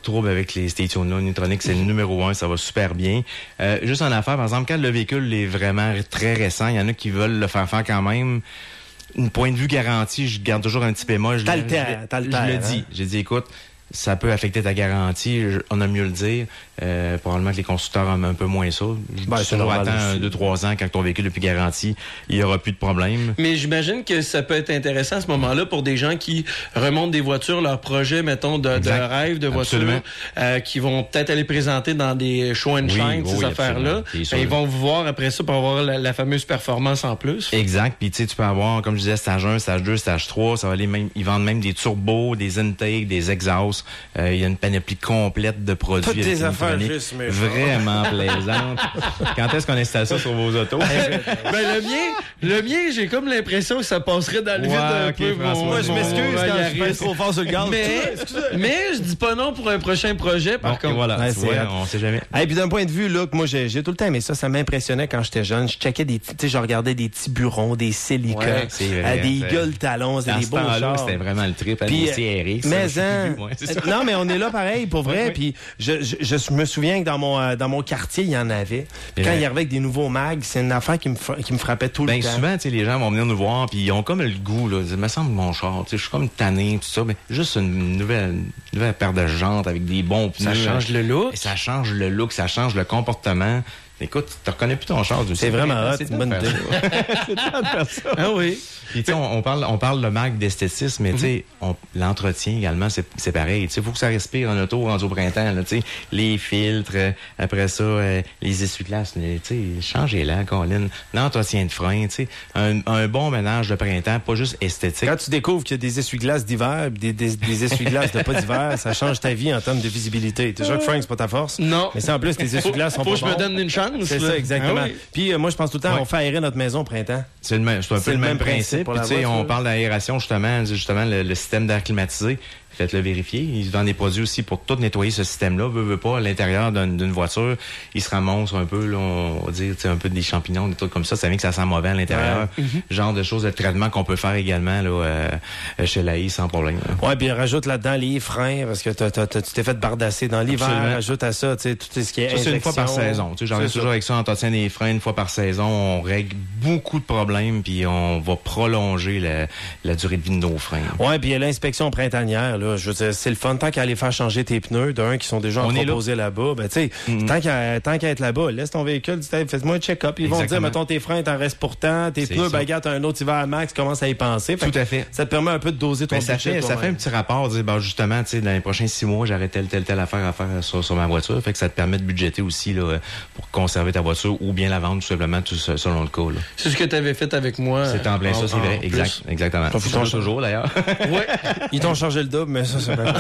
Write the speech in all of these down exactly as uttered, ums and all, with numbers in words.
trouble avec les stations-là. Unitronic, c'est le numéro un, ça va super bien. Euh, juste en affaire, par exemple, quand le véhicule est vraiment très récent, il y en a qui veulent le faire faire quand même. Une point de vue garantie, je garde toujours un petit bémol. Je, t'as le je, temps, je, t'as le je temps, le hein? dis. J'ai dit, écoute, ça peut affecter ta garantie. Je, on a mieux le dire. Euh, probablement que les constructeurs ont un peu moins ça. Ben, c'est toujours attends deux trois ans quand ton véhicule est plus garanti, il n'y aura plus de problème. Mais j'imagine que ça peut être intéressant à ce moment-là pour des gens qui remontent des voitures, leur projet, mettons, de, de rêve de voiture, euh, qui vont peut-être aller présenter dans des show and shine, oui, ces oui, affaires-là. Ben, ils vont vous voir après ça pour avoir la, la fameuse performance en plus. Exact. Puis tu sais, tu peux avoir, comme je disais, stage un, stage deux, stage trois. Ça va aller même, ils vendent même des turbos, des intakes, des exhausts. Euh, il y a une panoplie complète de produits. Toutes des affaires juste, mais vraiment plaisantes. Quand est-ce qu'on installe ça sur vos autos? ben, le mien, le mien, j'ai comme l'impression que ça passerait dans le vide ouais, un okay, peu. François, moi, je m'excuse quand je pèse trop fort sur le gaz. Mais, mais je dis pas non pour un prochain projet, par bon, contre. Voilà, ouais, ouais, on sait jamais. Et puis d'un point de vue, là, que moi, j'ai, j'ai tout le temps aimé ça. Ça m'impressionnait quand j'étais jeune. Je checkais des, tu sais, je regardais des tiburons, des Celica, ouais, euh, des gueules talons, des beaux chars. C'était vraiment le trip. Puis, Mais, hein, non, mais on est là pareil, pour vrai. Ouais, puis je, je, je me souviens que dans mon, euh, dans mon quartier, il y en avait. Puis quand il y arrivait avec des nouveaux mags, c'est une affaire qui me, qui me frappait tout ben, le temps. Souvent, tu sais, les gens vont venir nous voir, puis ils ont comme le goût, là. Il me semble mon char, tu sais, je suis comme tanné, tout ça, mais juste une nouvelle, une nouvelle paire de jantes avec des bons pneus. Ça change le look. Et ça change le look, ça change le comportement. Écoute, tu reconnais plus ton char. C'est vraiment hot, c'est une bonne idée. C'est temps de faire ça. Ah oui. Puis tu sais, on, on parle, on parle de marque d'esthétisme, mais tu sais, l'entretien également, c'est, c'est pareil. Tu sais, faut que ça respire en auto rendu au printemps. Tu sais, les filtres, euh, après ça, euh, les essuie-glaces, tu sais, changez-la, Colin. L'entretien de frein, tu sais, un, un bon ménage de printemps, pas juste esthétique. Quand tu découvres qu'il y a des essuie-glaces d'hiver, des, des, des essuie-glaces de pas d'hiver, ça change ta vie en termes de visibilité. T'es sûr que Frank, c'est pas ta force? Non. Mais c'est en plus, tes essuie-glaces sont faut pas que je bons. me donne une chance. C'est là. ça, exactement. Ah oui. Puis euh, moi, je pense tout le temps, ouais. on fait aérer notre maison au printemps. C'est, le même, c'est un c'est peu le même, même principe. principe Puis, tu sais, on parle d'aération, justement, justement le, le système d'air climatisé. Faites-le vérifier. Ils vendent des produits aussi pour tout nettoyer ce système-là. Veut, veut pas, à l'intérieur d'une, d'une voiture, ils se ramassent un peu, là, on va dire, un peu des champignons, des trucs comme ça. Ça vient que ça sent mauvais à l'intérieur. Ouais. Mm-hmm. Genre de choses de traitement qu'on peut faire également là, euh, chez l'A I sans problème. Là. Ouais, puis rajoute là-dedans les freins, parce que t'as, t'as, t'as, tu t'es fait bardasser dans l'hiver. Absolument. Rajoute à ça, tu sais, tout ce qui est ça, c'est une fois par saison. Tu sais, j'en ai toujours avec ça, entretien des freins une fois par saison. On règle beaucoup de problèmes, puis on va prolonger la, la durée de vie de nos freins. Ouais, puis l'inspection printanière, là, je veux dire, c'est le fun. Tant qu'à aller faire changer tes pneus, d'un qui sont déjà proposés là. là-bas, ben tu sais, mm-hmm. tant qu'à tant qu'à être là-bas, laisse ton véhicule, dis, fais-moi un check-up. Ils Exactement. vont te dire, mettons, tes freins, t'en restes pourtant, tes c'est pneus, ben regarde, t'as un autre hiver à max, commence à y penser. Fait Tout à fait. Ça te permet un peu de doser ton ben, ça fait, ça fait un petit rapport, dire, ben, justement, tu sais, dans les prochains six mois, j'aurai telle, telle, telle affaire à faire sur, sur ma voiture. Fait que ça te permet de budgéter aussi, là, pour conserver ta voiture ou bien la vendre, tout simplement, tout selon le cas, là. C'est ce que tu avais fait avec moi. C'est en plein en, ça, c'est vrai. Exact, exactement. Ils t'ont toujours, d'ailleurs. Ouais. Ils t'ont changé le double, mais ça, c'est pas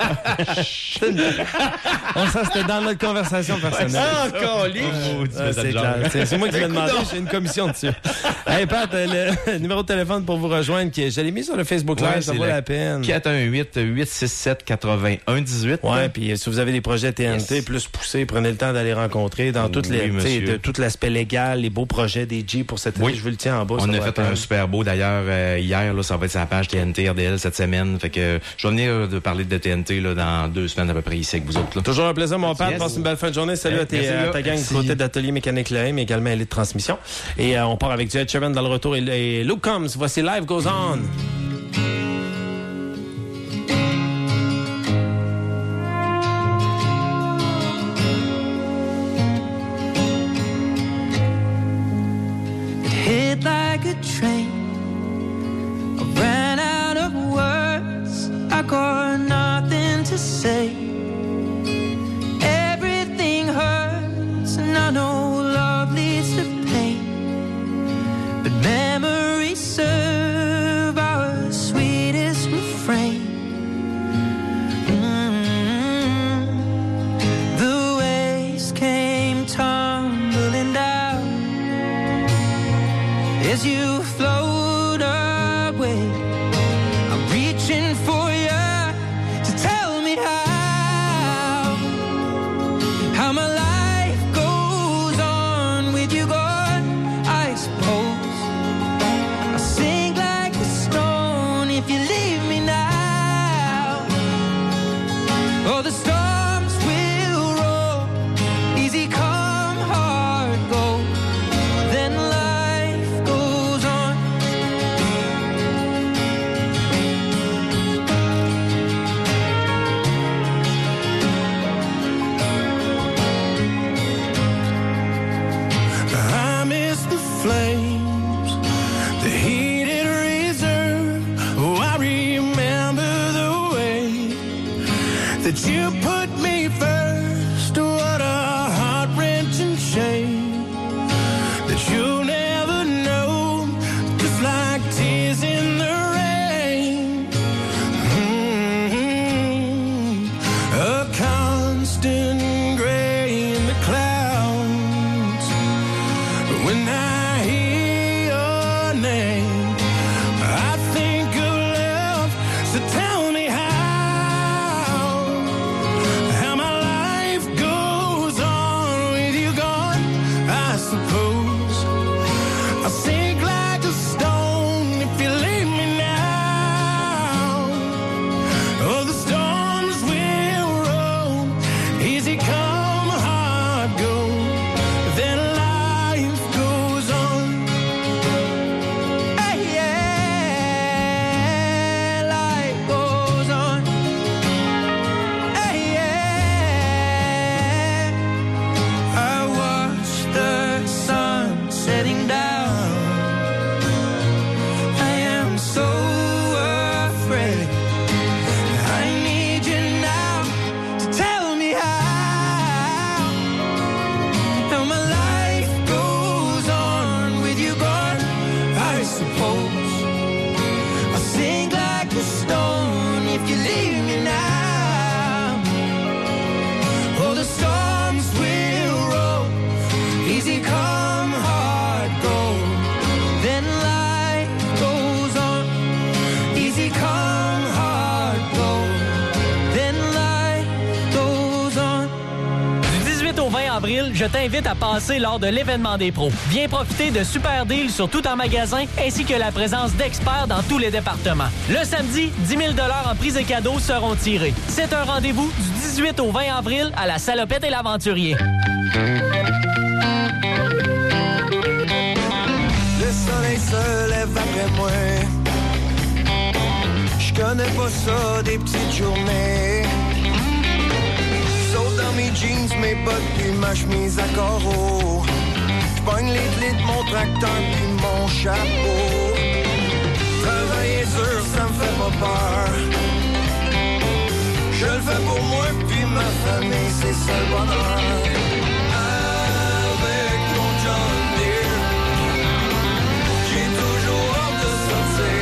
on ça c'était dans notre conversation personnelle. Ah, encore oh, ah, c'est clair. C'est, c'est moi qui l'ai demandé, j'ai une commission dessus. Hey Pat, le, le numéro de téléphone pour vous rejoindre, qui, je l'ai mis sur le Facebook Live, ouais, ça vaut la peine. quatre un huit, huit six sept, huit un un huit. Ouais, puis si vous avez des projets T N T yes. plus poussés, prenez le temps d'aller rencontrer dans oui, toutes les, de, tout l'aspect légal, les beaux projets des G pour cette année. Oui. Je veux le tiens en bas. On a fait un super beau d'ailleurs euh, hier, là, ça va être sur la page T N T R D L cette semaine. Fait que je vais venir de parler de T N T là, dans deux semaines à peu près ici avec vous autres. Là. Toujours un plaisir, mon père. Passe une belle fin de journée. Salut hey, à, tes, à ta gang du côté d'Atelier Mécanique L A M, mais également Elite Transmission. Et euh, on part avec du Ed Sheeran dans le retour. Et, et Luke Combs, voici Life Goes On. It hit like a train. I ran out of words. I got nothing to say. And I know love leads to pain, but memories serve our sweetest refrain. Mm-hmm. The waves came tumbling down as you float away. I'm reaching for you to tell me how, how my life if you leave me now, oh, the storm You put me first, what a heart-wrenching shame that you'll never know, just like tears in the rain. Mm-hmm. A constant gray in the clouds. When I hear your name, I think of love, so tell me how. Je t'invite à passer lors de l'événement des pros. Viens profiter de super deals sur tout en magasin ainsi que la présence d'experts dans tous les départements. Le samedi, dix mille dollars en prix et cadeaux seront tirés. C'est un rendez-vous du dix-huit au vingt avril à la Salopette et l'Aventurier. Le soleil se lève après moi. Je connais pas ça des petites journées. Sauf dans mes jeans, mes bottes puis ma chemise à carreaux. J'pogne les clés de mon tracteur puis mon chapeau. Travailler dur, ça me fait pas peur. Je le fais pour moi puis ma famille, c'est ça le bonheur. Avec mon John Deere, j'ai toujours hâte de sortir.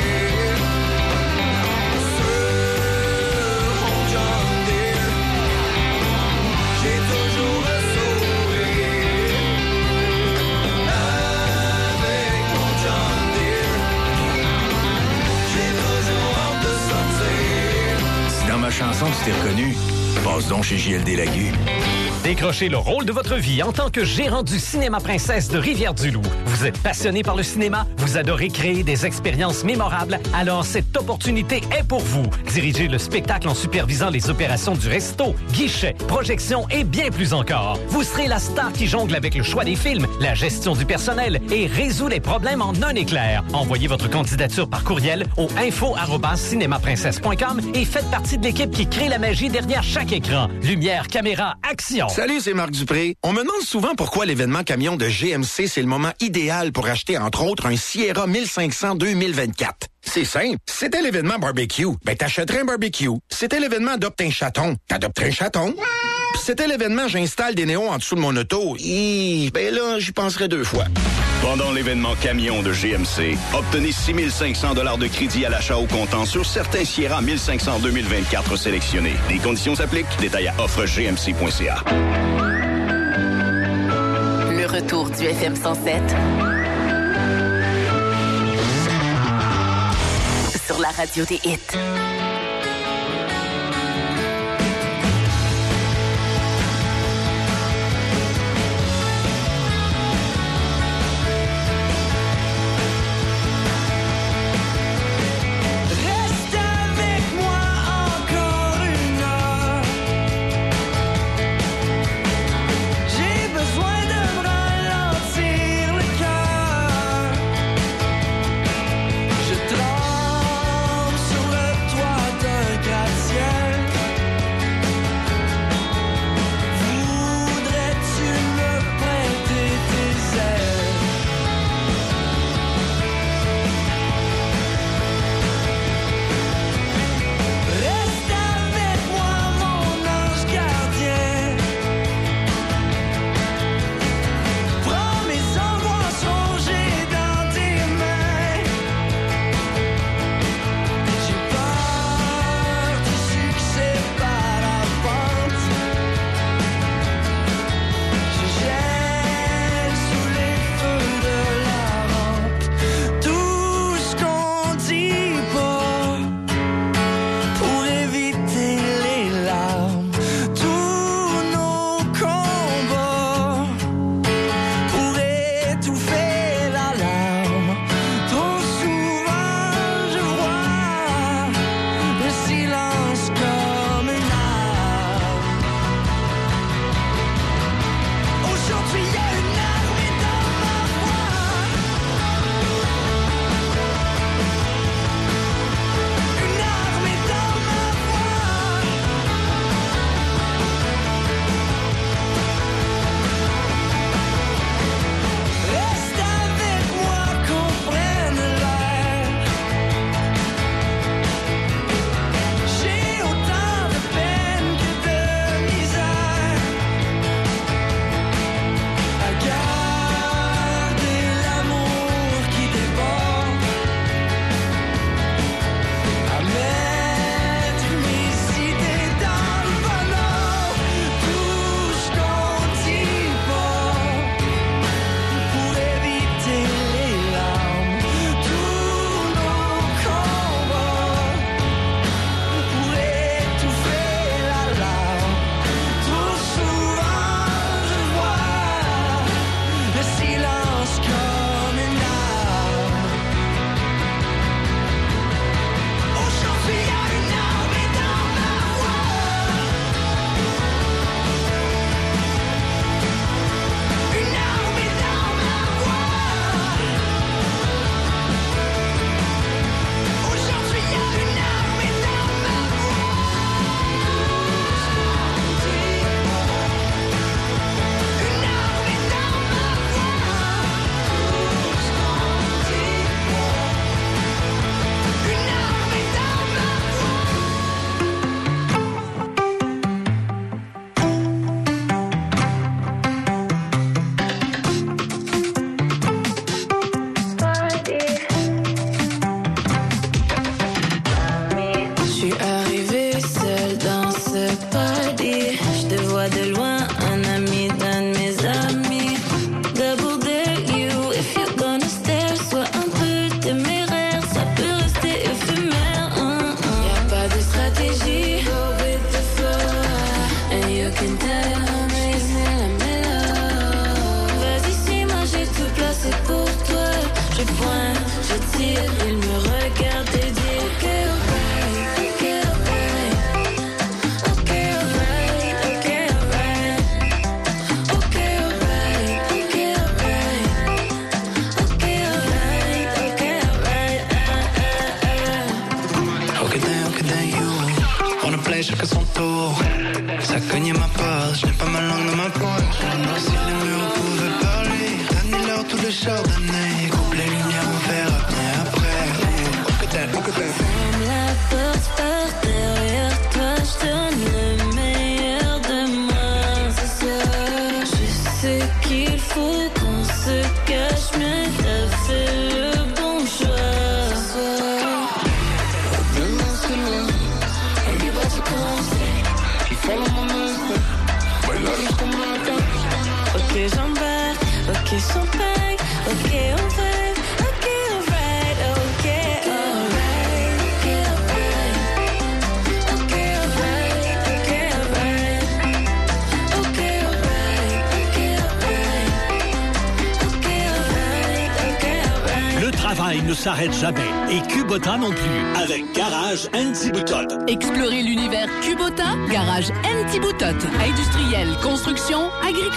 Dans ma chanson, tu t'es reconnu. Passe donc chez J L D Lagu. Décrochez le rôle de votre vie en tant que gérant du Cinéma Princesse de Rivière-du-Loup. Vous êtes passionné par le cinéma? Vous adorez créer des expériences mémorables? Alors cette opportunité est pour vous. Dirigez le spectacle en supervisant les opérations du resto, guichet, projection et bien plus encore. Vous serez la star qui jongle avec le choix des films, la gestion du personnel et résout les problèmes en un éclair. Envoyez votre candidature par courriel au info arobase cinémaprincesse point com et faites partie de l'équipe qui crée la magie derrière chaque écran. Lumière, caméra, action! Salut, c'est Marc Dupré. On me demande souvent pourquoi l'événement camion de G M C, c'est le moment idéal pour acheter, entre autres, un Sierra mille cinq cents deux mille vingt-quatre. C'est simple. C'était l'événement barbecue. Ben, t'achèterais un barbecue. C'était l'événement adopte un chaton. T'adopterais un chaton. Puis c'était l'événement j'installe des néons en dessous de mon auto. Hi, ben là, j'y penserais deux fois. Pendant l'événement camion de G M C, obtenez six mille cinq cents dollars de crédit à l'achat au comptant sur certains Sierra mille cinq cents deux mille vingt-quatre sélectionnés. Les conditions s'appliquent. Détails à offre g m c point c a. Le retour du F M cent sept. Sur la radio des hits. Je tremble sur le toit vois de loin un ami d'un de mes amis. Double dare you if you're gonna stare. Sois un peu téméraire, ça peut rester éphémère. Mm, mm. Y'a pas de stratégie, go with the flow. And you can tell me c'est la mélo. Vas-y, si moi j'ai tout placé pour toi. Je pointe, je tire, il me regarde et dit ok, alright, ok, alright. Ok, alright, ok, alright. Ok, alright, ok, alright. Ok, alright, ok, alright. Ok, then, ok, then you. On a play chacun son tour. Ça cogne ma porte, je n'ai pas ma langue dans ma poche. Si les murs pouvaient parler, donnez-leur tout le chardonnay. Coupe les lumières, on verra bien après. Ok, then, ok, then. Ferme la porte par derrière toi, je donne le meilleur de moi ce soir. Je sais qu'il faut qu'on se cache, mais t'as fait le bon choix ce soir. Demain c'est loin, on y va se commencer. Il faut le moment, voilà jusqu'au matin. Ok, j'embarque, ok, champagne, ok, on vibe, ok, alright, ok, alright, ok, alright, ok, alright, ok, alright, ok, alright, ok, alright, ok, alright. Le travail ne s'arrête jamais et Kubota non plus avec Garage Anti-Boutotte. Explorez l'univers Kubota, Garage Anti-Boutotte. Industriel, construction, agriculture.